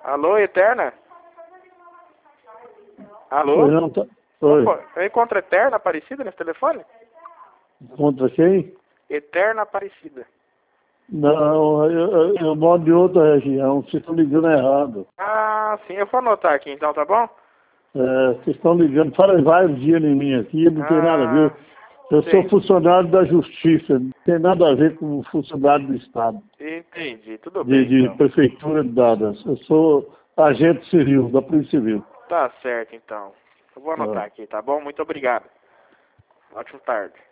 Alô, Eterna? Alô? Oi, não, tá... Oi. Opa, eu encontro Eterna Aparecida nesse telefone? Contra quem? Eterna Aparecida. Não, eu moro de outra região, vocês estão ligando errado. Ah, sim, eu vou anotar aqui então, tá bom? Vocês estão ligando, fala vários dias em mim aqui, não tem nada a ver. Eu sou sim. funcionário da Justiça, não tem nada a ver com funcionário do Estado, Entendi, tudo bem de então. Prefeitura de Dadas. Eu sou agente civil, da Polícia Civil. Tá certo então. Eu vou anotar Ah. aqui, tá bom? Muito obrigado. Ótima tarde.